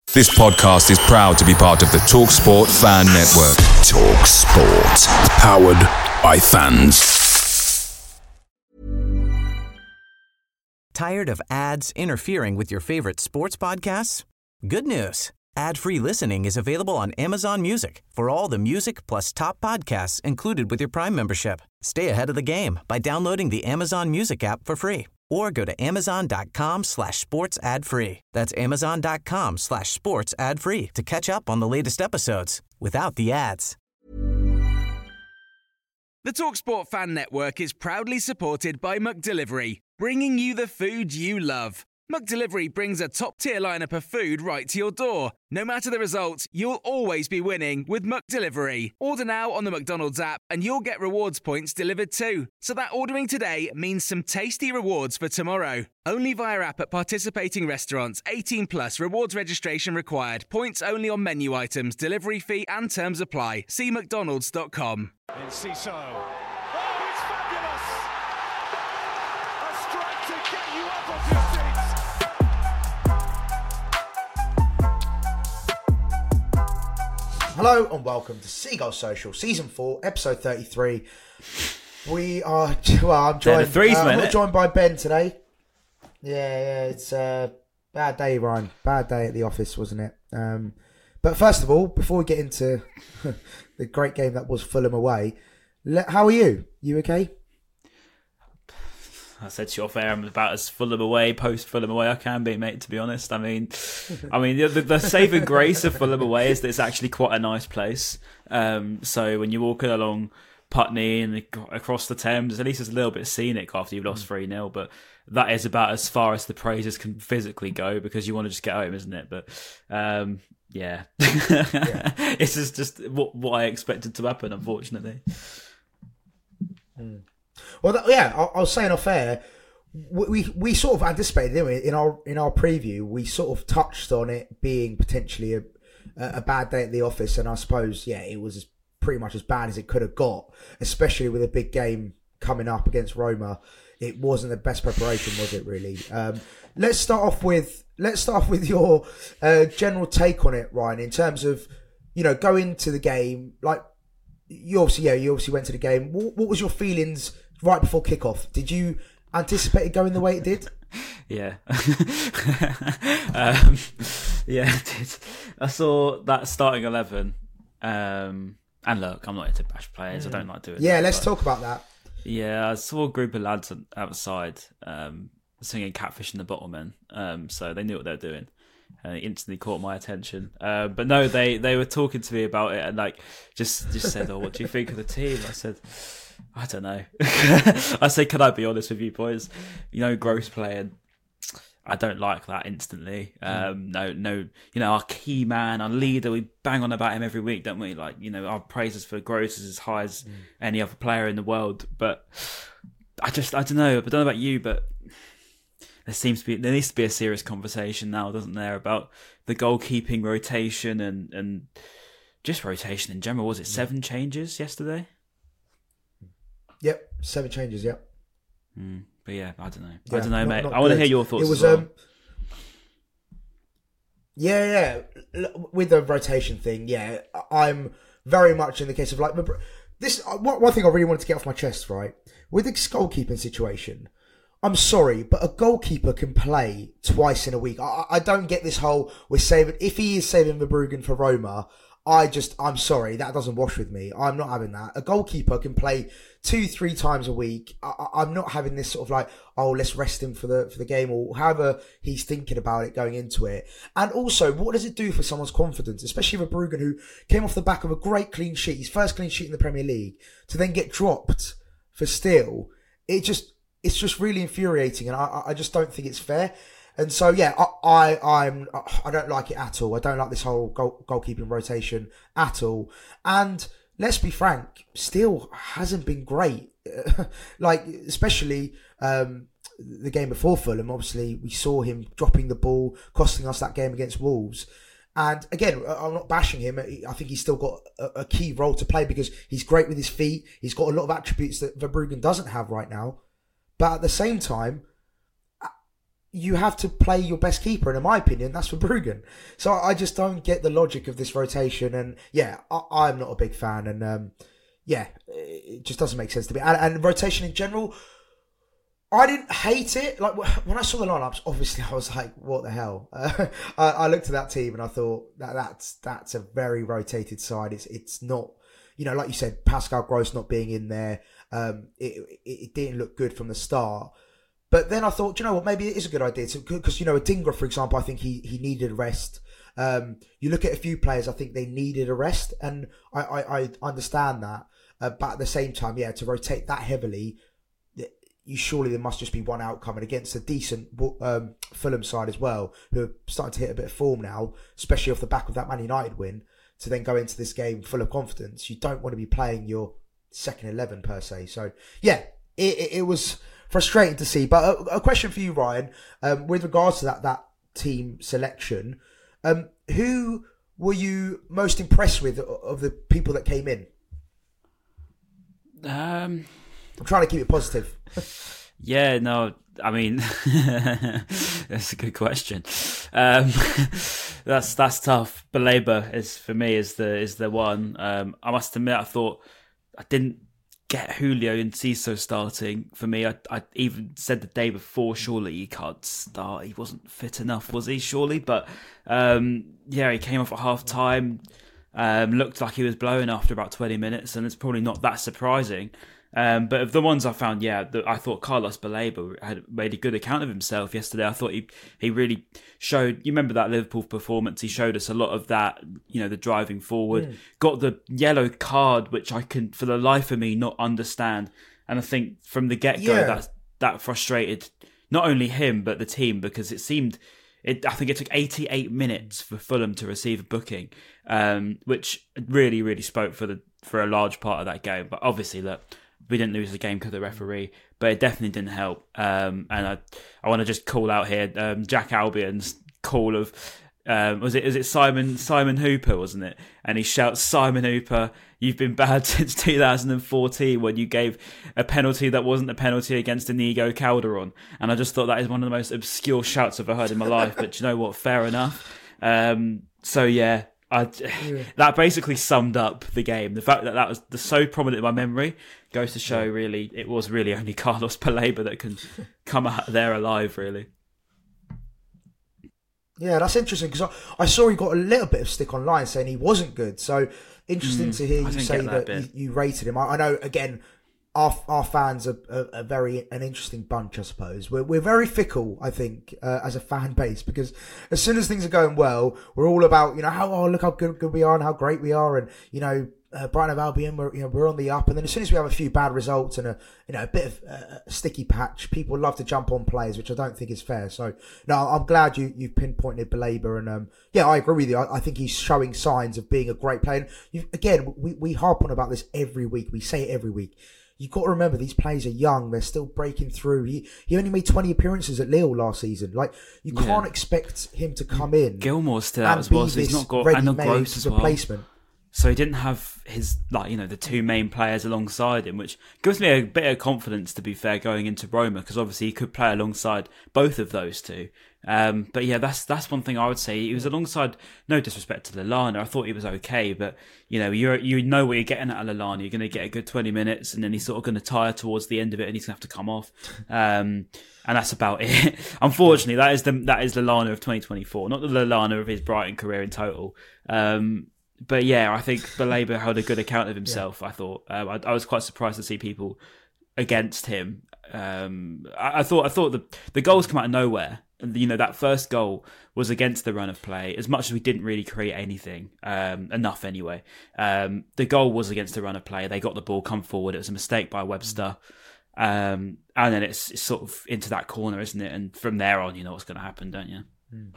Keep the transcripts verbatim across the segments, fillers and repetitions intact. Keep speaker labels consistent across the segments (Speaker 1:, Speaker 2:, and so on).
Speaker 1: This podcast is proud to be part of the TalkSport Fan Network. TalkSport. Powered by fans.
Speaker 2: Tired of ads interfering with your favorite sports podcasts? Good news. Ad-free listening is available on Amazon Music for all the music plus top podcasts included with your Prime membership. Stay ahead of the game by downloading the Amazon Music app for free or go to amazon.com slash sports ad free. That's amazon.com slash sports ad free to catch up on the latest episodes without the ads.
Speaker 3: The TalkSport Fan Network is proudly supported by McDelivery, bringing you the food you love. McDelivery brings a top-tier lineup of food right to your door. No matter the result, you'll always be winning with McDelivery. Order now on the McDonald's app and you'll get rewards points delivered too. So that ordering today means some tasty rewards for tomorrow. Only via app at participating restaurants. eighteen plus rewards registration required. Points only on menu items. Delivery fee and terms apply. See mcdonalds dot com.
Speaker 4: In Cissé. Oh, it's fabulous! A strike to get you up off your feet.
Speaker 5: Hello and welcome to Seagull Social, Season four, Episode thirty-three. We are, well, I'm joined,
Speaker 6: threes,
Speaker 5: uh, I'm
Speaker 6: mate.
Speaker 5: not joined by Ben today. Yeah, yeah, it's a bad day, Ryan. Bad day at the office, wasn't it? Um, but first of all, before we get into the great game that was Fulham away, let, how are you? You okay?
Speaker 6: I said to you off air, I'm about as Fulham away, post Fulham away I can be, mate, to be honest. I mean, I mean, the, the saving grace of Fulham away is that it's actually quite a nice place. Um, so when you're walking along Putney and across the Thames, at least it's a little bit scenic after you've lost three nil, but that is about as far as the praises can physically go because you want to just get home, isn't it? But um, yeah, yeah. It's just, just what, what I expected to happen, unfortunately.
Speaker 5: Mm. Well, that, yeah, I, I was saying off air, we, we we sort of anticipated, didn't we? In our in our preview, we sort of touched on it being potentially a a bad day at the office, and I suppose, yeah, it was pretty much as bad as it could have got, especially with a big game coming up against Roma. It wasn't the best preparation, was it? Really. Um, let's start off with let's start off with your uh, general take on it, Ryan, in terms of, you know, going to the game. Like, you obviously, yeah, you obviously went to the game. What, what was your feelings right before kickoff? Did you anticipate it going the way it did?
Speaker 6: Yeah. um, yeah, I did. I saw that starting eleven. Um, and look, I'm not into bash players. Mm. I don't like doing
Speaker 5: Yeah,
Speaker 6: that,
Speaker 5: let's
Speaker 6: but,
Speaker 5: talk about that.
Speaker 6: Yeah, I saw a group of lads outside um, singing Catfish and the Bottlemen. Um, so they knew what they were doing. And it instantly caught my attention. Uh, but no, they, they were talking to me about it and like just, just said, oh, what do you think of the team? I said, I don't know. I said, can I be honest with you, boys? You know, Gross playing, I don't like that instantly. Um, no, no, you know, our key man, our leader, we bang on about him every week, don't we? Like, you know, our praises for Gross is as high as mm. any other player in the world. But I just, I don't know. I don't know about you, but there seems to be, there needs to be a serious conversation now, doesn't there, about the goalkeeping rotation and, and just rotation in general. Was it seven changes yesterday?
Speaker 5: Yep, seven changes, yep.
Speaker 6: Mm, but yeah, I don't know.
Speaker 5: Yeah,
Speaker 6: I don't know,
Speaker 5: not,
Speaker 6: mate.
Speaker 5: not
Speaker 6: I want to
Speaker 5: good.
Speaker 6: hear your thoughts
Speaker 5: it was,
Speaker 6: as well.
Speaker 5: Um, yeah, yeah. With the rotation thing, yeah, I'm very much in the case of like, this. One thing I really wanted to get off my chest, right? With this goalkeeping situation, I'm sorry, but a goalkeeper can play twice in a week. I, I don't get this whole, we're saving, if he is saving Verbruggen for Roma, I just, I'm sorry, that doesn't wash with me. I'm not having that. A goalkeeper can play two, three times a week. I, I'm not having this sort of like, oh, let's rest him for the for the game, or however he's thinking about it going into it. And also, what does it do for someone's confidence, especially Verbruggen, who came off the back of a great clean sheet, his first clean sheet in the Premier League, to then get dropped for still? It just, it's just really infuriating, and I, I just don't think it's fair. And so, yeah, I, I, I'm, I don't like it at all. I don't like this whole goal, goalkeeping rotation at all. And let's be frank, Steele hasn't been great. Like, especially um, the game before Fulham. Obviously, we saw him dropping the ball, costing us that game against Wolves. And again, I'm not bashing him. I think he's still got a, a key role to play because he's great with his feet. He's got a lot of attributes that Verbruggen doesn't have right now. But at the same time, you have to play your best keeper, and in my opinion, that's Verbruggen. So I just don't get the logic of this rotation, and yeah, I, I'm not a big fan, and um, yeah, it just doesn't make sense to me. And, and rotation in general, I didn't hate it. Like when I saw the lineups, obviously I was like, "What the hell?" Uh, I, I looked at that team and I thought that that's that's a very rotated side. It's it's not, you know, like you said, Pascal Gross not being in there. Um, it, it it didn't look good from the start. But then I thought, you know what, maybe it is a good idea to, because, you know, Adingra, for example, I think he, he needed a rest. Um, you look at a few players, I think they needed a rest, and I, I, I understand that. Uh, but at the same time, yeah, to rotate that heavily, you surely there must just be one outcome. And against a decent um, Fulham side as well, who are starting to hit a bit of form now, especially off the back of that Man United win, to then go into this game full of confidence, you don't want to be playing your second eleven per se. So, yeah, it, it, it was frustrating to see. But a, a question for you, Ryan, um, with regards to that that team selection, um, who were you most impressed with of the people that came in?
Speaker 6: Um,
Speaker 5: I'm trying to keep it positive.
Speaker 6: yeah, no, I mean, that's a good question. Um, that's that's tough. Baleba is for me is the is the one. Um, I must admit, I thought I didn't get Julio and Ciso starting. For me, I, I even said the day before, surely he can't start. He wasn't fit enough, was he? Surely, but um, yeah, he came off at half time. Um, looked like he was blowing after about twenty minutes, and it's probably not that surprising. Um, but of the ones I found, yeah, the, I thought Carlos Baleba had made a good account of himself yesterday. I thought he he really showed. You remember that Liverpool performance? He showed us a lot of that. You know, the driving forward. Mm. Got the yellow card, which I can, for the life of me, not understand. And I think from the get go, yeah. that that frustrated not only him but the team, because it seemed. It, I think it took eighty-eight minutes for Fulham to receive a booking, um, which really, really spoke for the for a large part of that game. But obviously, look, we didn't lose the game because of the referee, but it definitely didn't help. Um, and I, I want to just call out here um, Jack Albion's call of um, was it is it Simon Simon Hooper, wasn't it? And he shouts, "Simon Hooper, you've been bad since two thousand fourteen when you gave a penalty that wasn't a penalty against Inigo Calderon." And I just thought that is one of the most obscure shouts I've ever heard in my life. But you know what? Fair enough. Um, so yeah, I, yeah. that basically summed up the game. The fact that that was so prominent in my memory goes to show, yeah. really, it was really only Carlos Baleba that can come out there alive, really.
Speaker 5: Yeah, that's interesting, because I, I saw he got a little bit of stick online saying he wasn't good. So interesting mm, to hear you say that, that you, you rated him. I, I know, again, our our fans are, are, are very an interesting bunch, I suppose. We're we're very fickle, I think, uh, as a fan base, because as soon as things are going well, we're all about, you know, how oh look how good, good we are and how great we are, and you know, uh, Brighton of Albion, we're you know we're on the up, and then as soon as we have a few bad results and a you know a bit of uh, a sticky patch, people love to jump on players, which I don't think is fair. So no, I'm glad you you've pinpointed Baleba, and um yeah, I agree with you. I, I think he's showing signs of being a great player. And you, again, we we harp on about this every week. We say it every week. You've got to remember, these players are young. They're still breaking through. He he only made twenty appearances at Lille last season. Like, you
Speaker 6: yeah.
Speaker 5: can't expect him to come in.
Speaker 6: Gilmore's still out as well, so he's not got and not Gross as well.
Speaker 5: Replacement.
Speaker 6: So he didn't have his, like, you know, the two main players alongside him, which gives me a bit of confidence, to be fair, going into Roma, because obviously he could play alongside both of those two. Um, but yeah, that's that's one thing I would say. He was alongside, no disrespect to Lallana, I thought he was okay, but you know, you you know what you're getting at Lallana. You're going to get a good twenty minutes, and then he's sort of going to tire towards the end of it, and he's going to have to come off. Um, and that's about it. Unfortunately, that is the that is Lallana of twenty twenty-four, not the Lallana of his Brighton career in total. Um, but yeah, I think Baleba held a good account of himself. Yeah. I thought um, I, I was quite surprised to see people against him. Um, I, I thought I thought the the goals come out of nowhere. And, you know, that first goal was against the run of play. As much as we didn't really create anything, um, enough anyway. Um, the goal was against the run of play. They got the ball, come forward. It was a mistake by Webster. Um, and then it's, it's sort of into that corner, isn't it? And from there on, you know what's going to happen, don't you?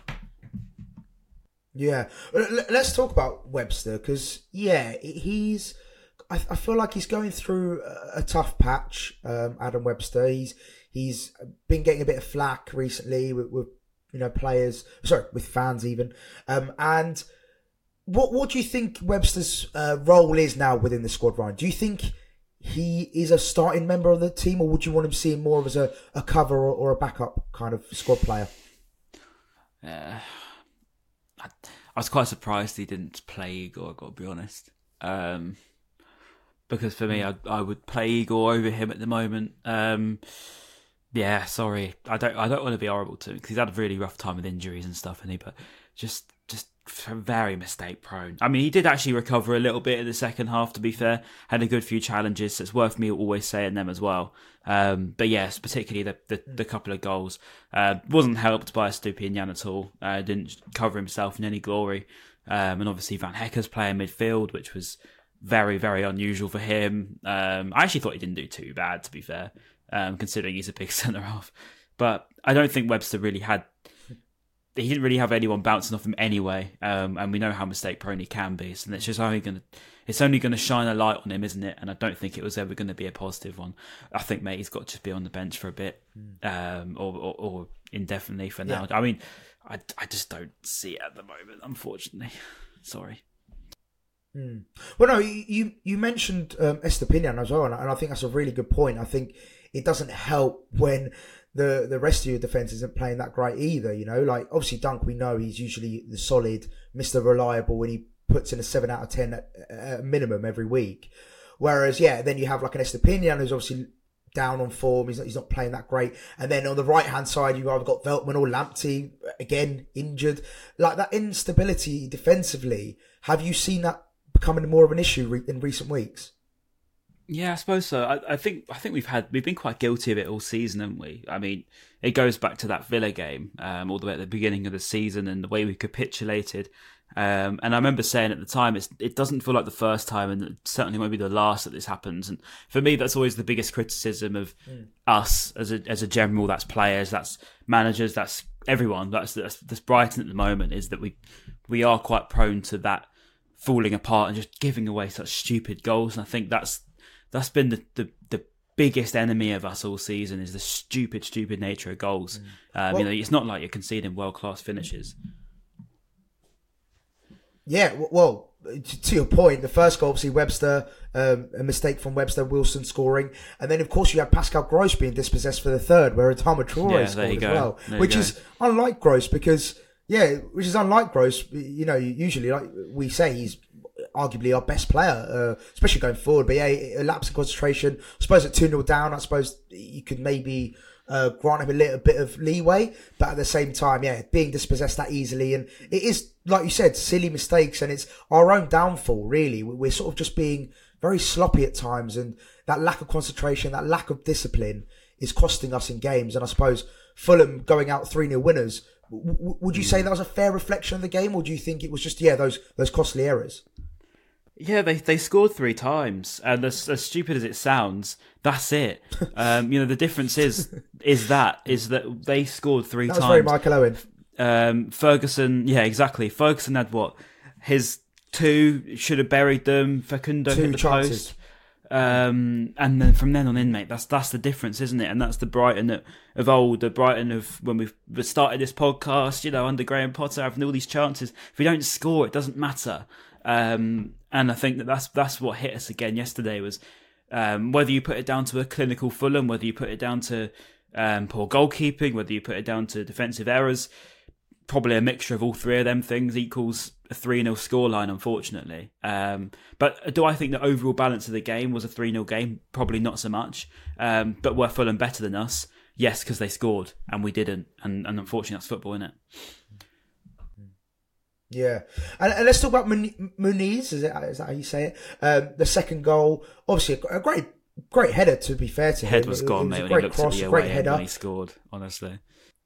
Speaker 5: Yeah. Let's talk about Webster, because, yeah, he's... I, I feel like he's going through a, a tough patch, um, Adam Webster. He's... He's been getting a bit of flack recently with, with you know, players, sorry, with fans even. Um, and what what do you think Webster's uh, role is now within the squad, Ryan? Do you think he is a starting member of the team, or would you want him seeing more as a, a cover or, or a backup kind of squad player?
Speaker 6: Uh, I, I was quite surprised he didn't play Igor, I've got to be honest. Um, because for me, I, I would play Igor over him at the moment. Um, yeah, sorry. I don't I don't want to be horrible to him because he's had a really rough time with injuries and stuff, hasn't he? But just just very mistake prone. I mean, he did actually recover a little bit in the second half, to be fair. Had a good few challenges, so it's worth me always saying them as well. Um, but yes, particularly the, the, the couple of goals. Uh, wasn't helped by Estupiñán at all. Uh, didn't cover himself in any glory. Um, and obviously Van Hecker's playing midfield, which was very, very unusual for him. Um, I actually thought he didn't do too bad, to be fair, um, considering he's a big centre-half. But I don't think Webster really had... He didn't really have anyone bouncing off him anyway, um, and we know how mistake prone he can be. So it's just only going to, it's only going to shine a light on him, isn't it? And I don't think it was ever going to be a positive one. I think, mate, he's got to just be on the bench for a bit, um, or, or, or indefinitely for now. Yeah. I mean, I, I just don't see it at the moment, unfortunately. Sorry.
Speaker 5: Hmm. Well, no, you you mentioned um, Estupiñán as well, and I think that's a really good point. I think it doesn't help when the the rest of your defence isn't playing that great either, you know. Like, obviously Dunk, we know he's usually the solid, Mister Reliable when he puts in a seven out of ten at, at a minimum every week. Whereas, yeah, then you have like an Estupiñán who's obviously down on form, he's not, he's not playing that great. And then on the right-hand side, you've either got Veltman or Lamptey, again, injured. Like, that instability defensively, have you seen that becoming more of an issue re- in recent weeks?
Speaker 6: Yeah, I suppose so. I, I think I think we've had we've been quite guilty of it all season, haven't we? I mean, it goes back to that Villa game, um, all the way at the beginning of the season, and the way we capitulated. Um, and I remember saying at the time, it's, it doesn't feel like the first time, and it certainly won't be the last that this happens. And for me, that's always the biggest criticism of mm. us as a as a general. That's players, that's managers, that's everyone. That's, that's that's Brighton at the moment. Is that we we are quite prone to that falling apart and just giving away such stupid goals. And I think that's that's been the, the, the biggest enemy of us all season, is the stupid, stupid nature of goals. Mm. Um, well, you know, it's not like you're conceding world-class finishes.
Speaker 5: Yeah, well, to your point, the first goal, obviously Webster, um, a mistake from Webster, Wilson scoring. And then, of course, you had Pascal Gross being dispossessed for the third, where Adama Traore
Speaker 6: yeah,
Speaker 5: scored as
Speaker 6: go.
Speaker 5: well.
Speaker 6: There
Speaker 5: which is unlike Gross because, yeah, which is unlike Gross. You know, usually, like we say, he's arguably our best player, uh, especially going forward. But yeah, a lapse in concentration. I suppose at two nil down, I suppose you could maybe uh, grant him a little bit of leeway. But at the same time, yeah, being dispossessed that easily. And it is, like you said, silly mistakes. And it's our own downfall, really. We're sort of just being very sloppy at times. And that lack of concentration, that lack of discipline is costing us in games. And I suppose Fulham going out three nil winners, w- would you say that was a fair reflection of the game? Or do you think it was just, yeah, those those costly errors?
Speaker 6: Yeah, they they scored three times, and as, as stupid as it sounds, that's it. Um, you know, the difference is is that is that they scored three
Speaker 5: that
Speaker 6: times.
Speaker 5: That was very Michael Owen.
Speaker 6: Um, Ferguson, yeah, exactly. Ferguson had what? His two, should have buried them. Facundo
Speaker 5: two
Speaker 6: hit the
Speaker 5: chances.
Speaker 6: post. Um, and then from then on in, mate, that's that's the difference, isn't it? And that's the Brighton of, of old, the Brighton of when we started this podcast, you know, under Graham Potter, having all these chances. If we don't score, it doesn't matter. Um, and I think that that's that's what hit us again yesterday was um, whether you put it down to a clinical Fulham, whether you put it down to um, poor goalkeeping, whether you put it down to defensive errors, probably a mixture of all three of them things equals a three nil scoreline, unfortunately. Um, but do I think the overall balance of the game was a three nil game? Probably not so much. Um, but were Fulham better than us? Yes, because they scored and we didn't. And, and unfortunately, that's football, isn't it?
Speaker 5: Yeah, and, and let's talk about Muniz. Is, it, is that how you say it? Um, the second goal, obviously a, a great, great header. To be fair to
Speaker 6: head
Speaker 5: him,
Speaker 6: was
Speaker 5: it,
Speaker 6: gone,
Speaker 5: it was
Speaker 6: mate.
Speaker 5: a
Speaker 6: When
Speaker 5: great
Speaker 6: he looked
Speaker 5: cross,
Speaker 6: at the
Speaker 5: great
Speaker 6: away
Speaker 5: header
Speaker 6: end when he scored. Honestly,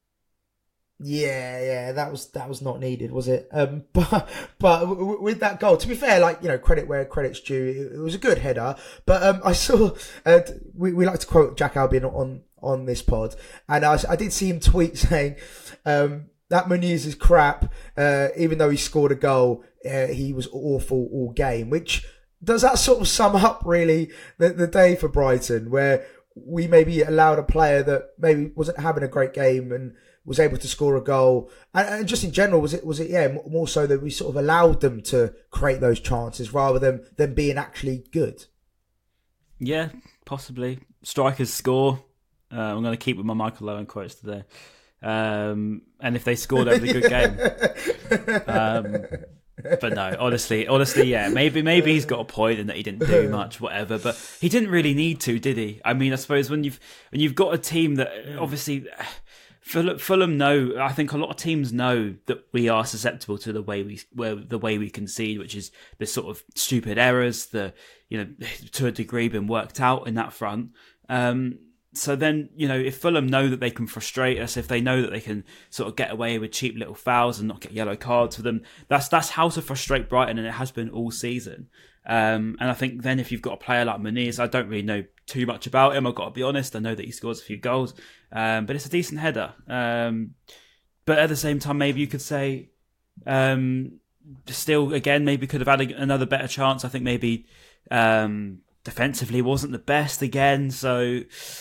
Speaker 5: yeah, yeah, that was that was not needed, was it? Um, but but with that goal, to be fair, like you know, credit where credit's due. It, it was a good header, but um, I saw uh, we we like to quote Jack Albion on on this pod, and I I did see him tweet saying. Um, That Muniz is crap. Uh, even though he scored a goal, uh, he was awful all game. Which does that sort of sum up really the, the day for Brighton, where we maybe allowed a player that maybe wasn't having a great game and was able to score a goal, and, and just in general, was it was it yeah more so that we sort of allowed them to create those chances rather than them being actually good.
Speaker 6: Yeah, possibly. Strikers score. Uh, I'm going to keep with my Michael Owen quotes today. Um, and if they scored, that would be a good game. Um, but no, honestly, honestly, yeah, maybe maybe he's got a point in that he didn't do much, whatever. But he didn't really need to, did he? I mean, I suppose when you've when you've got a team that obviously Fulham, Fulham know. I think a lot of teams know that we are susceptible to the way we where the way we concede, which is the sort of stupid errors, the you know to a degree been worked out in that front. Um, So then, you know, if Fulham know that they can frustrate us, if they know that they can sort of get away with cheap little fouls and not get yellow cards for them, that's that's how to frustrate Brighton, and it has been all season. Um, and I think then if you've got a player like Muniz, I don't really know too much about him, I've got to be honest. I know that he scores a few goals, um, but it's a decent header. Um, but at the same time, maybe you could say, um, still, again, maybe could have had a, another better chance. I think maybe um, defensively wasn't the best again, so...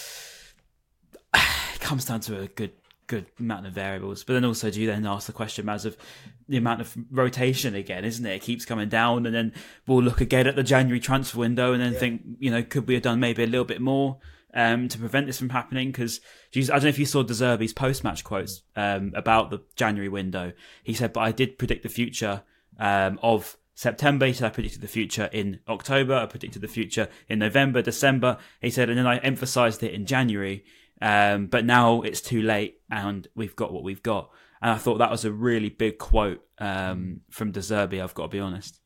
Speaker 6: comes down to a good good amount of variables. But then also, do you then ask the question, Maz, of the amount of rotation again, isn't it? It keeps coming down, and then we'll look again at the January transfer window and then yeah. think, you know, could we have done maybe a little bit more um, to prevent this from happening? Because I don't know if you saw De Zerbi's post-match quotes um, about the January window. He said, but I did predict the future um, of September. He said, I predicted the future in October. I predicted the future in November, December. He said, and then I emphasised it in January. Um, but now it's too late and we've got what we've got. And I thought that was a really big quote um, from De Zerbi, I've got to be honest.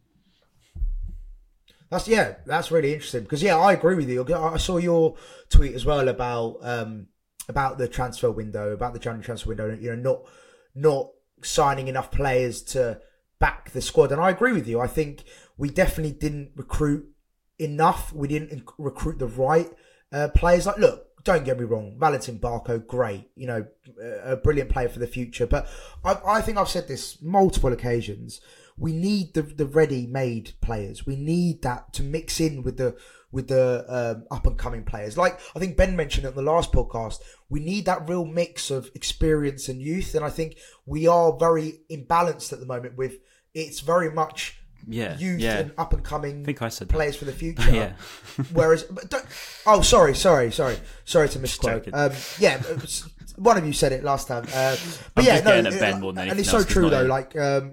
Speaker 5: That's yeah, that's really interesting because yeah, I agree with you. I saw your tweet as well about um, about the transfer window, about the January transfer window. You know, not not signing enough players to back the squad, and I agree with you. I think we definitely didn't recruit enough. We didn't recruit the right uh, players. Like, look. Don't get me wrong, Valentin Barco, great, you know, a brilliant player for the future. But I, I think I've said this multiple occasions. We need the, the ready-made players. We need that to mix in with the with the um, up-and-coming players. Like I think Ben mentioned in the last podcast, we need that real mix of experience and youth. And I think we are very imbalanced at the moment with it's very much...
Speaker 6: Yeah,
Speaker 5: youth
Speaker 6: yeah.
Speaker 5: and up and coming
Speaker 6: I think I said
Speaker 5: players
Speaker 6: that.
Speaker 5: for the future.
Speaker 6: yeah.
Speaker 5: Whereas, but don't, oh, sorry, sorry, sorry, sorry to misquote. Um, yeah, one of you said it last time. Uh, but
Speaker 6: I'm
Speaker 5: yeah,
Speaker 6: just
Speaker 5: no,
Speaker 6: getting at Ben more than
Speaker 5: and
Speaker 6: anything
Speaker 5: it's so
Speaker 6: else, 'cause
Speaker 5: true
Speaker 6: not
Speaker 5: though.
Speaker 6: it.
Speaker 5: Like, um,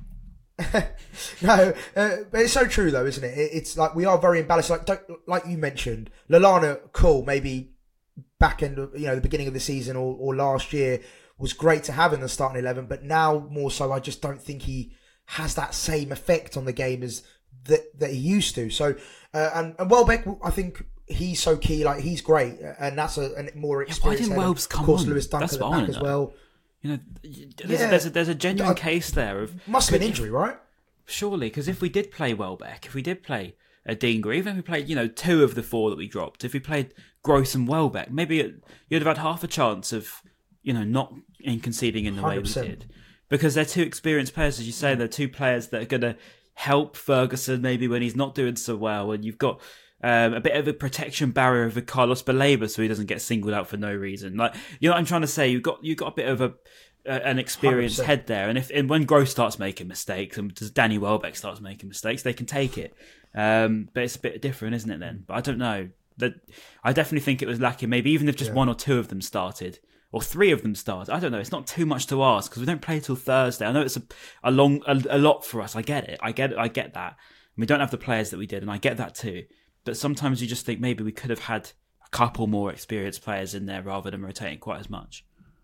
Speaker 5: no, uh, but it's so true though, isn't it? it? It's like we are very imbalanced. Like, don't, like you mentioned, Lallana, cool, maybe back end, of, you know, the beginning of the season or, or last year was great to have in the starting eleven, but now more so, I just don't think he has that same effect on the game as that that he used to. So, uh, and, and Welbeck, I think he's so key. Like, he's great, and that's a, a more experienced.
Speaker 6: Yeah, why didn't
Speaker 5: head.
Speaker 6: Welbs come
Speaker 5: Of course,
Speaker 6: on?
Speaker 5: Lewis Dunk
Speaker 6: That's
Speaker 5: at the
Speaker 6: what I
Speaker 5: back
Speaker 6: wanna
Speaker 5: as well.
Speaker 6: You know, there's,
Speaker 5: Yeah.
Speaker 6: there's, a, there's a genuine
Speaker 5: I-
Speaker 6: case there of...
Speaker 5: Must have been injury, right?
Speaker 6: Surely, because if we did play Welbeck, if we did play a Dean Gray, even if we played, you know, two of the four that we dropped, if we played Gross and Welbeck, maybe it, you'd have had half a chance of, you know, not in conceding in the
Speaker 5: one hundred
Speaker 6: way we
Speaker 5: percent.
Speaker 6: did. Because they're two experienced players, as you say, they're two players that are going to help Ferguson maybe when he's not doing so well, and you've got um, a bit of a protection barrier over Carlos Baleba so he doesn't get singled out for no reason. Like, you know what I'm trying to say? You've got you've got a bit of a uh, an experienced
Speaker 5: one hundred percent.
Speaker 6: head there, and if and when Gross starts making mistakes and Danny Welbeck starts making mistakes, they can take it. Um, but it's a bit different, isn't it? Then, but I don't know. That I definitely think it was lacking. Maybe even if just
Speaker 5: Yeah.
Speaker 6: one or two of them started. Or three of them start. I don't know. It's not too much to ask because we don't play till Thursday. I know it's a, a long, a, a lot for us. I get it. I get it. I get that. We don't have the players that we did, and I get that too. But sometimes you just think maybe we could have had a couple more experienced players in there rather than rotating quite as much.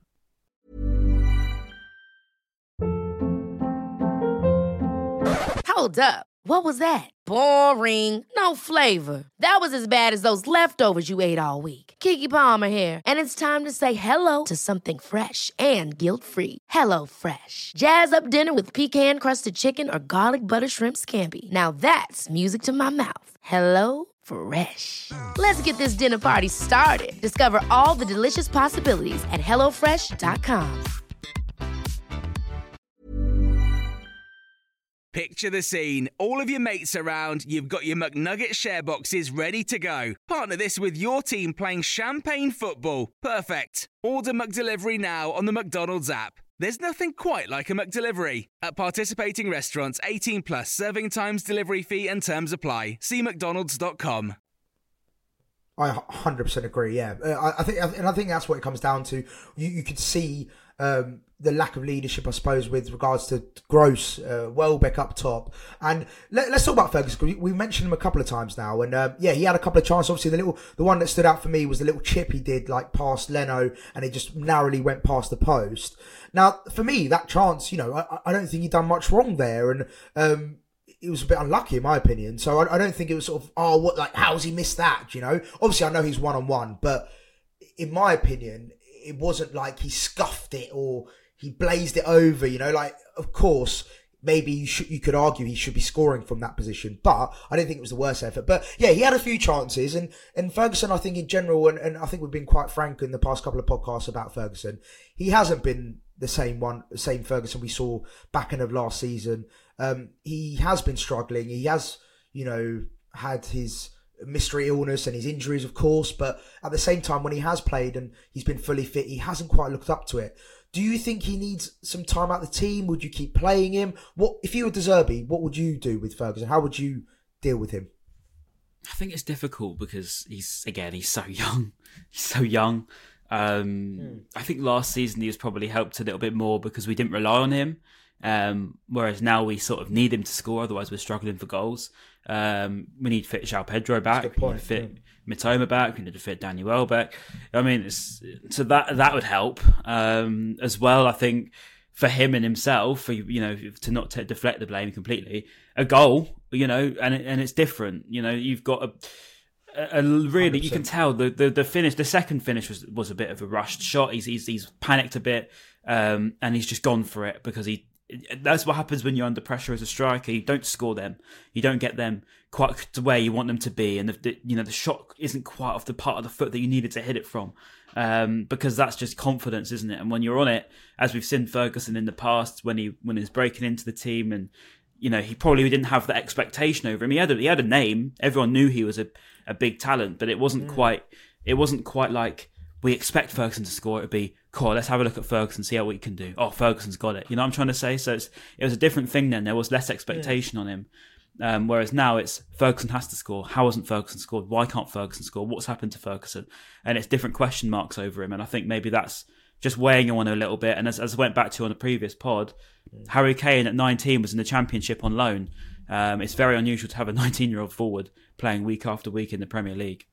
Speaker 7: Hold up. What was that? Boring. No flavor. That was as bad as those leftovers you ate all week. Keke Palmer here, and it's time to say hello to something fresh and guilt-free. Hello Fresh. Jazz up dinner with pecan-crusted chicken or garlic butter shrimp scampi. Now that's music to my mouth. Hello Fresh. Let's get this dinner party started. Discover all the delicious possibilities at hello fresh dot com.
Speaker 3: Picture the scene. All of your mates around, you've got your McNugget share boxes ready to go. Partner this with your team playing champagne football. Perfect. Order McDelivery now on the McDonald's app. There's nothing quite like a McDelivery. At participating restaurants, eighteen plus, serving times, delivery fee and terms apply. See mcdonalds dot com.
Speaker 5: I one hundred percent agree. Yeah, uh, I, I think, and I think that's what it comes down to. You, you could see um, the lack of leadership, I suppose, with regards to Gross, uh, Welbeck up top, and let, let's talk about Ferguson because we, we mentioned him a couple of times now. And um, yeah, he had a couple of chances. Obviously, the little, the one that stood out for me was the little chip he did, like past Leno, and he just narrowly went past the post. Now, for me, that chance, you know, I, I don't think he done much wrong there, and um, it was a bit unlucky in my opinion. So I, I don't think it was sort of, oh, what, like, how's he missed that? You know, obviously I know he's one on one, but in my opinion, it wasn't like he scuffed it or he blazed it over. You know, like of course maybe you should, you could argue he should be scoring from that position, but I didn't think it was the worst effort. But yeah, he had a few chances, and and Ferguson, I think in general, and, and I think we've been quite frank in the past couple of podcasts about Ferguson, he hasn't been the same one, the same Ferguson we saw back end of last season. Um, he has been struggling. He has, you know, had his mystery illness and his injuries, of course, but at the same time, when he has played and he's been fully fit, he hasn't quite looked up to it. Do you think he needs some time out of the team? Would you keep playing him? What if you were De Zerbi, what would you do with Ferguson? How would you deal with him?
Speaker 6: I think it's difficult because he's, again, he's so young. He's so young. Um, mm. I think last season he was probably helped a little bit more because we didn't rely on him. Um, whereas now we sort of need him to score, otherwise we're struggling for goals. Um, we need to fit João Pedro back, we need to fit yeah. Mitoma back, we need to fit Danny Welbeck. I mean, it's, so that that would help um, as well. I think for him and himself, for, you know, to not to deflect the blame completely, a goal, you know, and and it's different. You know, you've got a, a, a really one hundred percent. You can tell the, the the finish, the second finish was was a bit of a rushed shot. He's he's, he's panicked a bit, um, and he's just gone for it because he. That's what happens when you're under pressure as a striker. You don't score them. You don't get them quite to where you want them to be, and the, the you know the shot isn't quite off the part of the foot that you needed to hit it from, um, because that's just confidence, isn't it? And when you're on it, as we've seen Ferguson in the past, when he when he's breaking into the team, and you know he probably didn't have the expectation over him. He had a, he had a name. Everyone knew he was a, a big talent, but it wasn't mm. quite. It wasn't quite like we expect Ferguson to score. It'd be, cool, let's have a look at Ferguson, see how we can do. Oh, Ferguson's got it. You know what I'm trying to say? So it's, it was a different thing then. There was less expectation yeah. on him. Um, whereas now it's Ferguson has to score. How hasn't Ferguson scored? Why can't Ferguson score? What's happened to Ferguson? And it's different question marks over him. And I think maybe that's just weighing on a little bit. And as, as I went back to on the previous pod, yeah. Harry Kane at nineteen was in the Championship on loan. Um, it's very unusual to have a nineteen-year-old forward playing week after week in the Premier League.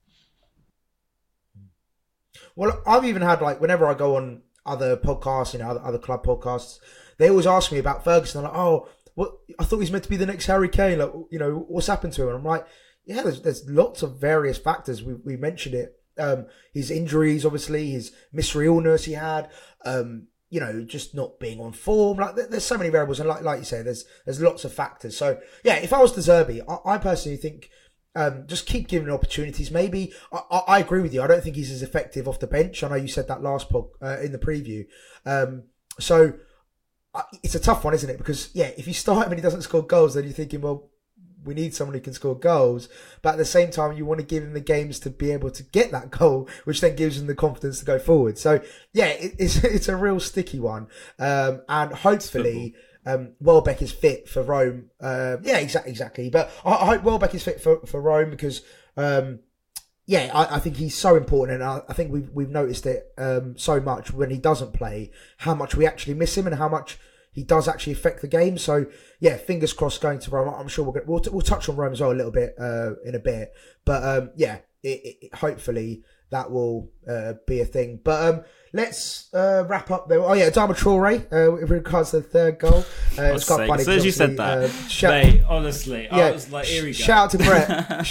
Speaker 5: Well, I've even had, like, whenever I go on other podcasts, you know, other, other club podcasts, they always ask me about Ferguson. They're like, oh, what? I thought he's meant to be the next Harry Kane. Like, you know, what's happened to him? And I'm like, yeah, there's, there's lots of various factors. We, we mentioned it. Um, his injuries, obviously, his mystery illness he had, um, you know, just not being on form. Like, there's so many variables. And like, like you say, there's, there's lots of factors. So, yeah, if I was De Zerbi, I, I personally think, Um, just keep giving opportunities. Maybe I, I, I agree with you. I don't think he's as effective off the bench. I know you said that last pod uh, in the preview. Um, so uh, it's a tough one, isn't it? Because yeah, if you start him and he doesn't score goals, then you're thinking, well, we need someone who can score goals. But at the same time, you want to give him the games to be able to get that goal, which then gives him the confidence to go forward. So yeah, it, it's it's a real sticky one. Um, and hopefully. Um, Welbeck is fit for Rome. Uh, yeah, exactly, exactly. But I, I hope Welbeck is fit for, for Rome because, um, yeah, I, I think he's so important, and I, I think we've we've noticed it um, so much when he doesn't play, how much we actually miss him and how much he does actually affect the game. So yeah, fingers crossed going to Rome. I'm sure we'll get, we'll, we'll touch on Rome as well a little bit uh, in a bit, but um, yeah, it, it, hopefully that will uh, be a thing. But um, let's uh, wrap up there. Oh yeah, Adama Traore, uh, with regards to the third goal. Uh, it's quite funny.
Speaker 6: As soon as you said that,
Speaker 5: uh, shout,
Speaker 6: mate, honestly,
Speaker 5: yeah,
Speaker 6: I was like, here we go.
Speaker 5: Shout out to Brett.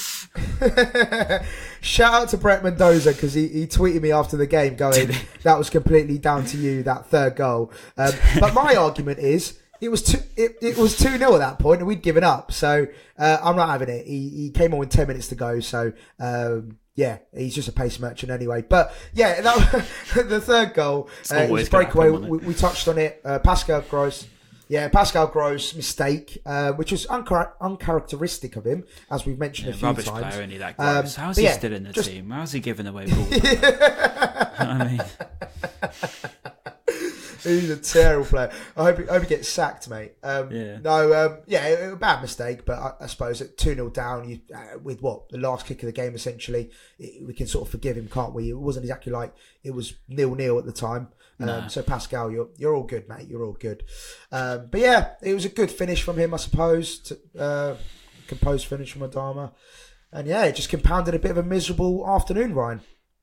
Speaker 5: Shout out to Brett Mendoza because he, he tweeted me after the game going, that was completely down to you, that third goal. Um, but my argument is, It was two. It, it was two nil at that point, and we'd given up. So uh, I'm not having it. He, he came on with ten minutes to go. So um, yeah, he's just a pace merchant anyway. But yeah, that, the third goal, uh, it was a breakaway. We, we touched on it. Uh, Pascal Gross. Yeah, Pascal Gross mistake, uh, which was unchar- uncharacteristic of him, as we've mentioned
Speaker 6: yeah,
Speaker 5: a few
Speaker 6: rubbish
Speaker 5: times.
Speaker 6: Player, only that Gross. Um, How's he yeah, still in the
Speaker 5: just...
Speaker 6: team? How's he giving away balls? Like that? I mean.
Speaker 5: He's a terrible player. I hope he, I hope he gets sacked, mate. Um,
Speaker 6: yeah.
Speaker 5: No, um, yeah, a bad mistake, but I, I suppose at two nil down, you, uh, with what, the last kick of the game, essentially, it, we can sort of forgive him, can't we? It wasn't exactly like it was nil nil at the time. Um,
Speaker 6: No.
Speaker 5: So, Pascal, you're you're all good, mate. You're all good. Um, but yeah, it was a good finish from him, I suppose. To, uh, composed finish from Adama. And yeah, it just compounded a bit of a miserable afternoon, Ryan.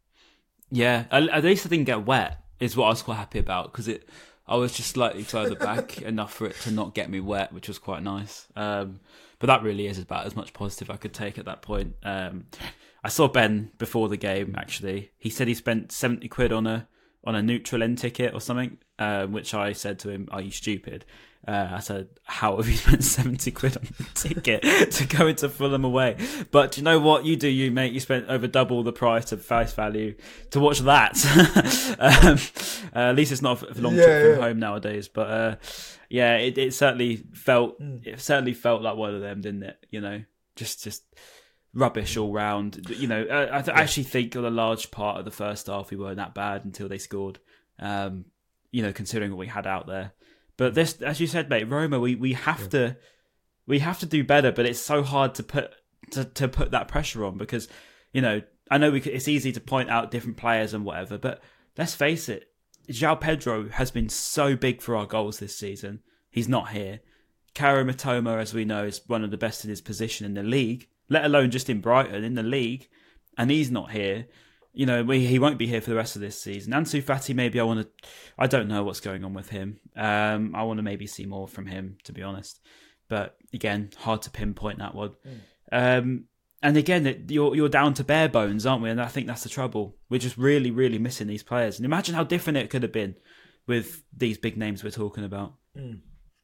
Speaker 6: Yeah, at, at least I didn't get wet, is what I was quite happy about, because it, I was just slightly further back enough for it to not get me wet, which was quite nice. Um, but that really is about as much positive I could take at that point. Um, I saw Ben before the game, actually. He said he spent seventy quid on a on a neutral end ticket or something, uh, which I said to him, are you stupid? Uh, I said, how have you spent seventy quid on a ticket to go into Fulham away? But do you know what? You do you, mate. You spent over double the price of face value to watch that. um, uh, at least it's not a long
Speaker 5: Yeah,
Speaker 6: trip from
Speaker 5: yeah.
Speaker 6: home nowadays. But uh, yeah, it, it certainly felt
Speaker 5: Mm.
Speaker 6: it certainly felt like one of them, didn't it? You know, just just rubbish all round. You know, I, I th- actually think on a large part of the first half we weren't that bad until they scored. Um, you know, considering what we had out there. But this, as you said, mate, Roma, we, we have yeah. to we have to do better. But it's so hard to put to, to put that pressure on because, you know, I know we could, it's easy to point out different players and whatever. But let's face it, João Pedro has been so big for our goals this season. He's not here. Kaoru Mitoma, as we know, is one of the best in his position in the league, let alone just in Brighton in the league, and he's not here. You know, we, he won't be here for the rest of this season. Ansu Fati, maybe I want to... I don't know what's going on with him. Um, I want to maybe see more from him, to be honest. But again, hard to pinpoint that one. Mm. Um, and again, it, you're you're down to bare bones, aren't we? And I think that's the trouble. We're just really, really missing these players. And imagine how different it could have been with these big names we're talking about.
Speaker 5: Mm.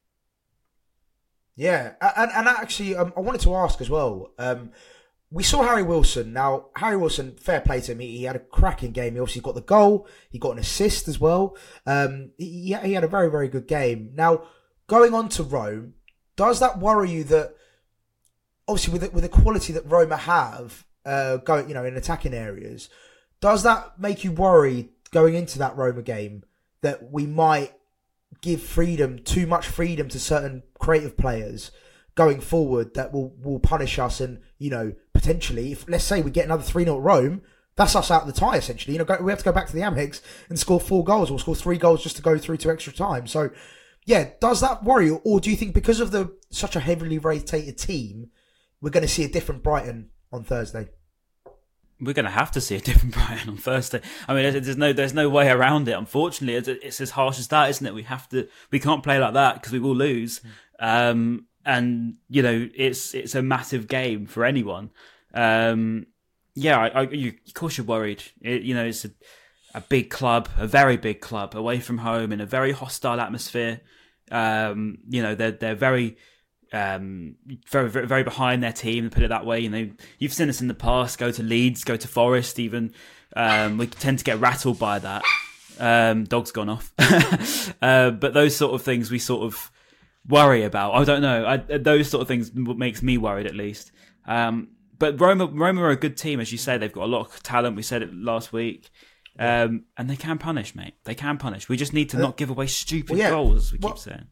Speaker 5: Yeah, and, and actually, um, I wanted to ask as well... Um, we saw Harry Wilson. Now, Harry Wilson, fair play to him. He, he had a cracking game. He obviously got the goal. He got an assist as well. Um, he, he had a very, very good game. Now, going on to Rome, does that worry you that, obviously, with the, with the quality that Roma have, uh, going, you know, in attacking areas, does that make you worry going into that Roma game that we might give freedom, too much freedom to certain creative players going forward that will, will punish us and, you know, potentially, if let's say we get another three nil at Rome, that's us out of the tie, essentially. You know, go, we have to go back to the Amex and score four goals or score three goals just to go through to extra time. So, yeah, does that worry you? Or do you think because of the such a heavily rotated team, we're going to see a different Brighton on Thursday?
Speaker 6: We're going to have to see a different Brighton on Thursday. I mean, there's no there's no way around it. Unfortunately, it's, it's as harsh as that, isn't it? We have to. We can't play like that because we will lose. Um, And, you know, it's it's a massive game for anyone. Um, yeah, I, I, you, of course you're worried. It, you know, it's a, a big club, a very big club, away from home in a very hostile atmosphere. Um, you know, they're they're very, um, very very very behind their team, to put it that way. You know, you've seen us in the past go to Leeds, go to Forest, even. Um, we tend to get rattled by that. Um, dog's gone off. uh, but those sort of things we sort of worry about. I don't know. I, those sort of things makes me worried, at least. Um, but Roma, Roma are a good team, as you say. They've got a lot of talent. We said it last week, um, and they can punish, mate. They can punish. We just need to uh, not give away stupid well, yeah. goals, as we well, keep saying.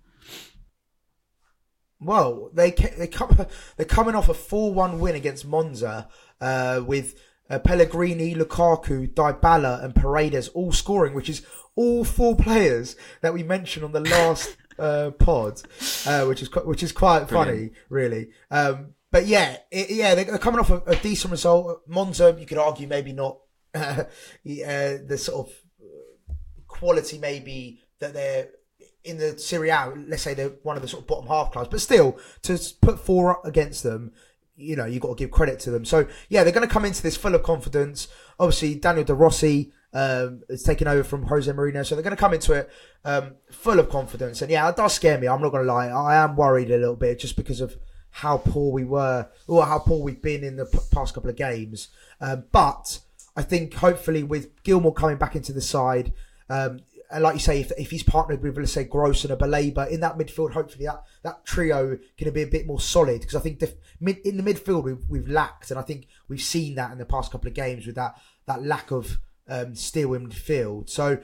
Speaker 6: Well,
Speaker 5: they they come they're coming off a four one win against Monza uh, with uh, Pellegrini, Lukaku, Dybala, and Paredes all scoring, which is all four players that we mentioned on the last. Uh, pod, uh, which is which is quite Brilliant. funny, really. Um, but yeah, it, yeah, they're coming off a, a decent result. Monza, you could argue, maybe not uh, the sort of quality, maybe that they're in the Serie A. Let's say they're one of the sort of bottom half clubs, but still to put four up against them, you know, you got to give credit to them. So yeah, they're going to come into this full of confidence. Obviously, Daniel De Rossi. Um, it's taken over from Jose Mourinho, so they're going to come into it um, full of confidence. And yeah, it does scare me. I'm not going to lie. I am worried a little bit just because of how poor we were, or how poor we've been in the p- past couple of games. Um, but I think hopefully with Gilmour coming back into the side, um, and like you say, if, if he's partnered with, let's say, Gross and a Baleba in that midfield, hopefully that, that trio can be a bit more solid. Because I think the, mid, in the midfield we've, we've lacked, and I think we've seen that in the past couple of games with that that lack of Um, still in midfield. So,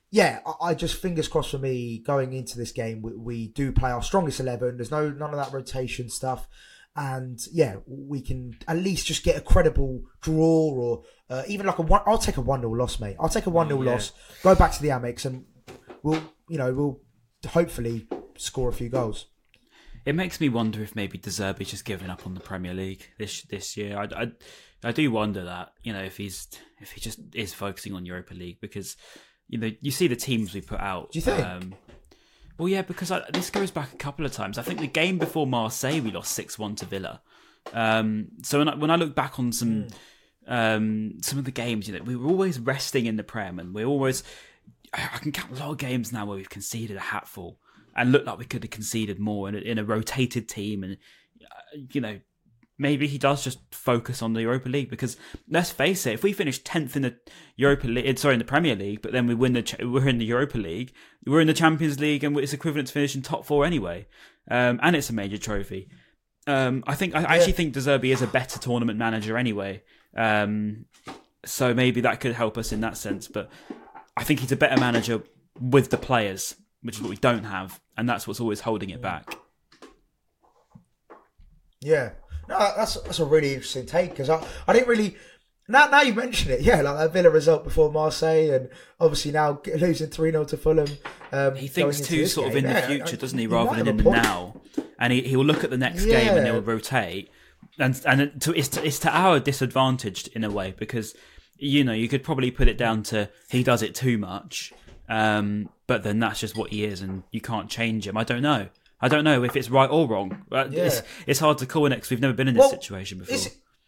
Speaker 5: yeah, I, I just fingers crossed for me going into this game. We, we do play our strongest eleven. There's no none of that rotation stuff, and yeah, we can at least just get a credible draw or uh, even like a one. I'll take a one nil loss, mate. I'll take a one nil
Speaker 6: Oh, yeah.
Speaker 5: loss. Go back to the Amex, and we'll you know we'll hopefully score a few goals.
Speaker 6: It makes me wonder if maybe De Zerbi's just given up on the Premier League this this year. I, I, I do wonder that, you know, if he's if he just is focusing on Europa League, because you know you see the teams we put out.
Speaker 5: Do you think?
Speaker 6: Um, well, yeah, because I, this goes back a couple of times. I think the game before Marseille we lost six one to Villa. Um, so when I, when I look back on some mm. um, some of the games, you know, we were always resting in the Prem, and we always. I can count a lot of games now where we've conceded a hatful and looked like we could have conceded more in a, in a rotated team. And, uh, you know, maybe he does just focus on the Europa League, because let's face it, if we finish tenth in the Europa League, sorry, in the Premier League, but then we win the, we're in the Europa League, we're in the Champions League, and it's equivalent to finishing top four anyway. Um, and it's a major trophy. Um, I think, I yeah. actually think De Zerbi is a better tournament manager anyway. Um, so maybe that could help us in that sense, but I think he's a better manager with the players, which is what we don't have, and that's what's always holding it back.
Speaker 5: Yeah, no, that's that's a really interesting take, because I, I didn't really. Now now you mention it, yeah, like that Villa result before Marseille, and obviously now losing three nil to Fulham. Um,
Speaker 6: he thinks too sort
Speaker 5: game.
Speaker 6: of in
Speaker 5: yeah,
Speaker 6: the future,
Speaker 5: I,
Speaker 6: doesn't he,
Speaker 5: he
Speaker 6: rather than in the now. And he he'll look at the next
Speaker 5: yeah.
Speaker 6: game and he'll rotate, and and to, it's to, it's to our disadvantage in a way, because. You know, you could probably put it down to he does it too much, um, but then that's just what he is, and you can't change him. I don't know. I don't know if it's right or wrong. Yeah. It's, it's hard to call it because we've never been in this well, situation before.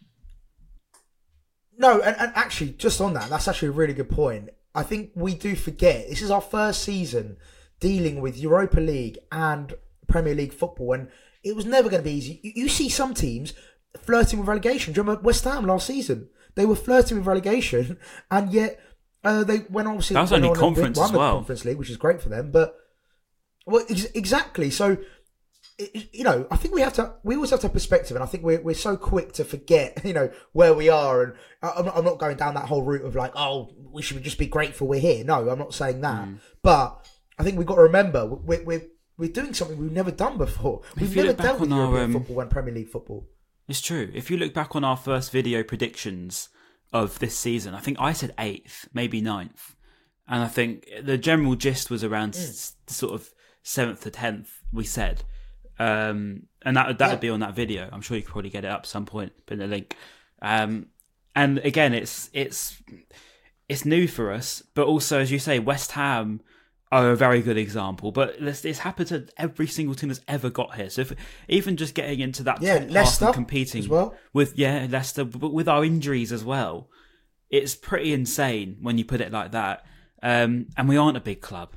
Speaker 5: No, and, and actually, just on that, that's actually a really good point. I think we do forget, this is our first season dealing with Europa League and Premier League football, and it was never going to be easy. You, you see some teams flirting with relegation. Do you remember West Ham last season? They were flirting with relegation, and yet uh, they went obviously.
Speaker 6: That was only conference
Speaker 5: won
Speaker 6: as
Speaker 5: the
Speaker 6: well.
Speaker 5: Conference League, which is great for them. But well, ex- exactly. So it, you know, I think we have to. We always have to have perspective, and I think we're we're so quick to forget, you know, where we are. And I'm not, I'm not going down that whole route of like, oh, we should just be grateful we're here. No, I'm not saying that. Mm. But I think we've got to remember we're we're we're doing something we've never done before. We've never dealt with European um... football and Premier League football.
Speaker 6: It's true. If you look back on our first video predictions of this season, I think I said eighth, maybe ninth. And I think the general gist was around mm. s- sort of seventh to tenth, we said. Um, and that, that yeah. would be on that video. I'm sure you could probably get it up at some point, put in the link. Um, and again, it's it's it's new for us. But also, as you say, West Ham are a very good example, but this, this happened to every single team that's ever got here. So if, even just getting into that
Speaker 5: yeah,
Speaker 6: top
Speaker 5: Leicester
Speaker 6: half and competing
Speaker 5: as well. with
Speaker 6: yeah Leicester, but with our injuries as well, it's pretty insane when you put it like that. Um, and we aren't a big club,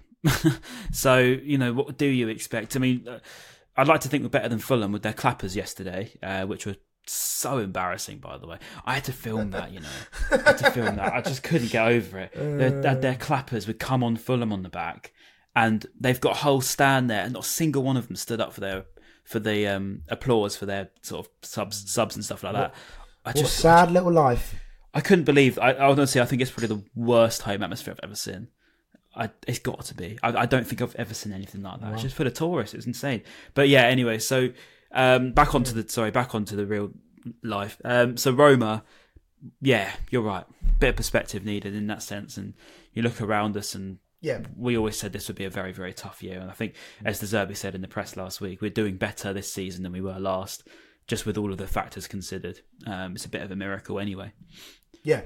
Speaker 6: so you know what do you expect? I mean, I'd like to think we're better than Fulham with their clappers yesterday, uh, which were so embarrassing, by the way. I had to film that, you know. I had to film that. I just couldn't get over it. Their, their, their clappers would come on Fulham on the back, and they've got a whole stand there, and not a single one of them stood up for their for the um, applause for their sort of subs subs and stuff like that. I
Speaker 5: what
Speaker 6: just,
Speaker 5: a sad
Speaker 6: I just,
Speaker 5: little life.
Speaker 6: I couldn't believe. I honestly, I think it's probably the worst home atmosphere I've ever seen. I, it's got to be. I, I don't think I've ever seen anything like that. Wow. It's just for the tourists. It's insane. But yeah, anyway, so. Um, back onto the sorry, back onto the real life. Um, so Roma, yeah, you're right. Bit of perspective needed in that sense, and you look around us, and
Speaker 5: yeah,
Speaker 6: we always said this would be a very, very tough year. And I think, as De Zerbi said in the press last week, we're doing better this season than we were last, just with all of the factors considered. Um, it's a bit of a miracle, anyway.
Speaker 5: Yeah.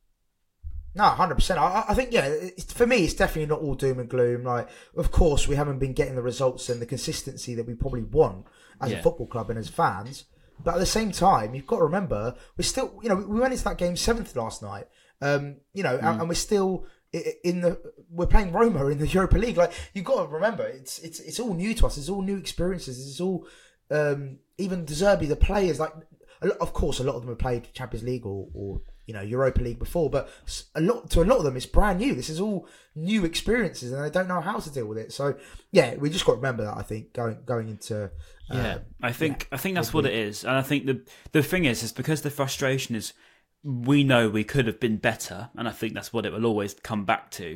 Speaker 5: No, one hundred percent. I, I think, yeah, it's, for me, it's definitely not all doom and gloom. Like, of course, we haven't been getting the results and the consistency that we probably want as yeah. a football club and as fans. But at the same time, you've got to remember, we're still, you know, we went into that game seventh last night, um, you know, mm. and, and we're still in the, we're playing Roma in the Europa League. Like, you've got to remember, it's it's it's all new to us. It's all new experiences. It's all, um, even De Zerbi, the players, like, of course, a lot of them have played Champions League or, or you know, Europa League before, but a lot to a lot of them, it's brand new. This is all new experiences, and they don't know how to deal with it. So, yeah, we just got to remember that. I think going going into uh,
Speaker 6: yeah, I think
Speaker 5: yeah,
Speaker 6: I think that's what it is, and I think the the thing is, is because the frustration is we know we could have been better, and I think that's what it will always come back to.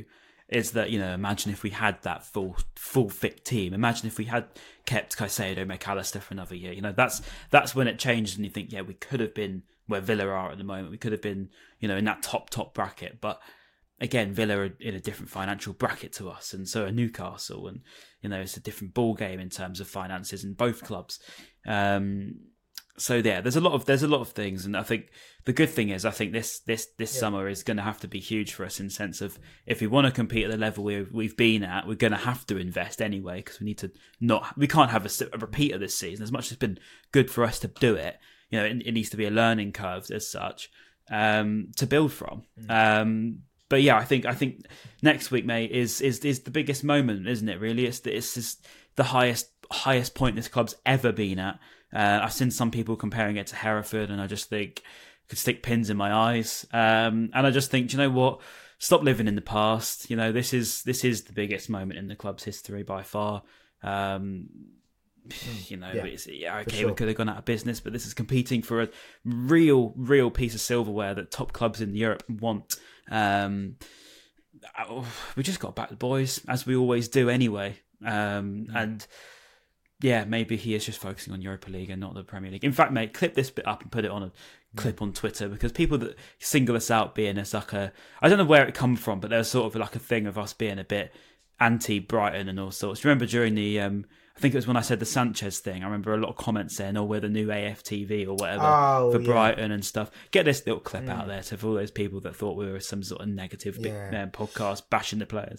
Speaker 6: is that, you know, imagine if we had that full full fit team. Imagine if we had kept Caicedo, McAllister for another year. You know, that's that's when it changes and you think, yeah, we could have been where Villa are at the moment. We could have been, you know, in that top, top bracket. But again, Villa are in a different financial bracket to us, and so are Newcastle. And, you know, it's a different ball game in terms of finances in both clubs. Um, so yeah, there's a lot of there's a lot of things, and I think the good thing is I think this this this yeah. summer is going to have to be huge for us in the sense of if we want to compete at the level we've, we've been at, we're going to have to invest anyway because we need to not we can't have a, a repeat of this season. As much as it's been good for us to do it, you know, it, it needs to be a learning curve as such um, to build from. Mm. Um, But yeah, I think I think next week, mate, is is is the biggest moment, isn't it? Really, it's it's just the highest highest point this club's ever been at. Uh, I've seen some people comparing it to Hereford, and I just think I could stick pins in my eyes. Um, and I just think, do you know what? Stop living in the past. You know, this is this is the biggest moment in the club's history by far. Um, you know, yeah, it's, yeah okay, sure. We could have gone out of business, but this is competing for a real, real piece of silverware that top clubs in Europe want. Um, we just got to back the boys, as we always do anyway. Um, mm. And yeah, maybe he is just focusing on Europa League and not the Premier League. In fact, mate, clip this bit up and put it on a clip on Twitter, because people that single us out being a sucker, I don't know where it come from, but there's sort of like a thing of us being a bit anti-Brighton and all sorts. Remember during the... Um, I think it was when I said the Sanchez thing. I remember a lot of comments saying, oh, we're the new A F T V or whatever oh, for Brighton yeah. and stuff. Get this little clip mm. out there to for all those people that thought we were some sort of negative yeah. big, um, podcast bashing the players.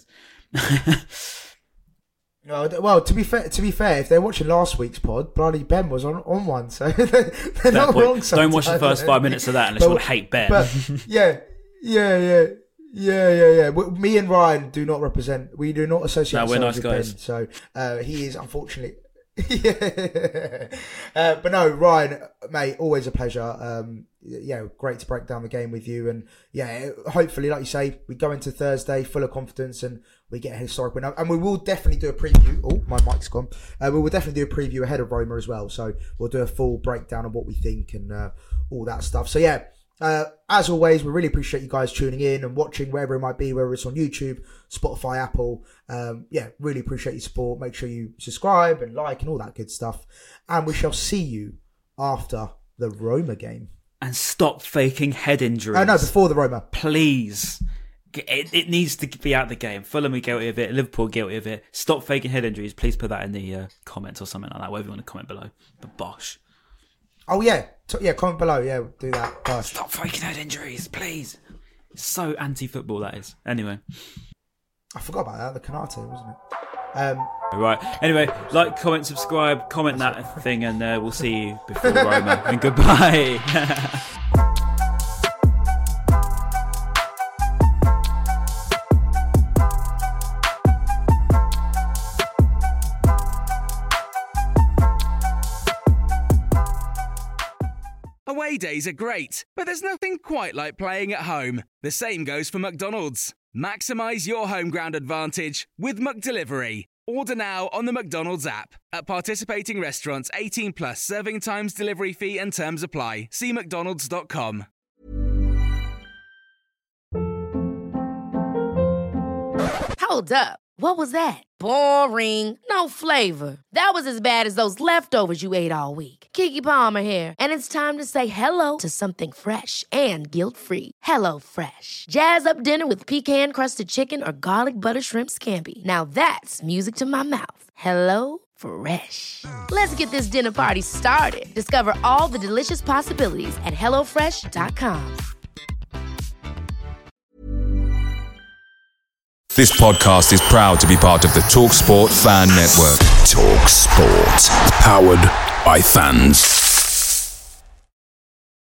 Speaker 5: Oh, well, to be fair, to be fair, if they're watching last week's pod, bloody Ben was on, on one, so they're, they're not point. wrong.
Speaker 6: Don't watch the first five minutes of that unless but, you want to hate Ben.
Speaker 5: But, yeah, yeah, yeah. Yeah, yeah, yeah. We, me and Ryan do not represent. We do not associate.
Speaker 6: No, we're nice
Speaker 5: with
Speaker 6: guys.
Speaker 5: Ben, so uh, he is unfortunately. yeah. Uh, but no, Ryan, mate, always a pleasure. Um, yeah, great to break down the game with you, and yeah, hopefully, like you say, we go into Thursday full of confidence and we get a historic win. And we will definitely do a preview. Oh, my mic's gone. Uh, we will definitely do a preview ahead of Roma as well. So we'll do a full breakdown of what we think and uh, all that stuff. So yeah. Uh, as always, we really appreciate you guys tuning in and watching wherever it might be, whether it's on YouTube, Spotify, Apple. Um, yeah, really appreciate your support. Make sure you subscribe and like and all that good stuff. And we shall see you after the Roma game.
Speaker 6: And stop faking head injuries.
Speaker 5: Oh, no, before the Roma.
Speaker 6: Please. It, it needs to be out of the game. Fulham are guilty of it. Liverpool guilty of it. Stop faking head injuries. Please put that in the uh, comments or something like that. Whatever you want to comment below. But bosh.
Speaker 5: Oh, yeah. Yeah, comment below. Yeah, we'll do that. Gosh.
Speaker 6: Stop faking head injuries, please. It's so anti-football, that is. Anyway.
Speaker 5: I forgot about that. The Canate, wasn't it? Um,
Speaker 6: right. Anyway, like, comment, subscribe, comment that it. thing, and uh, we'll see you before Roma. And goodbye.
Speaker 3: Away days are great, but there's nothing quite like playing at home. The same goes for McDonald's. Maximise your home ground advantage with McDelivery. Order now on the McDonald's app. At participating restaurants, eighteen plus, serving times, delivery fee and terms apply. See mcdonalds dot com.
Speaker 7: Hold up. What was that? Boring. No flavor. That was as bad as those leftovers you ate all week. Keke Palmer here, and it's time to say hello to something fresh and guilt-free. Hello Fresh. Jazz up dinner with pecan-crusted chicken or garlic butter shrimp scampi. Now that's music to my mouth. Hello Fresh. Let's get this dinner party started. Discover all the delicious possibilities at hello fresh dot com.
Speaker 1: This podcast is proud to be part of the TalkSport Fan Network. TalkSport. Powered by fans.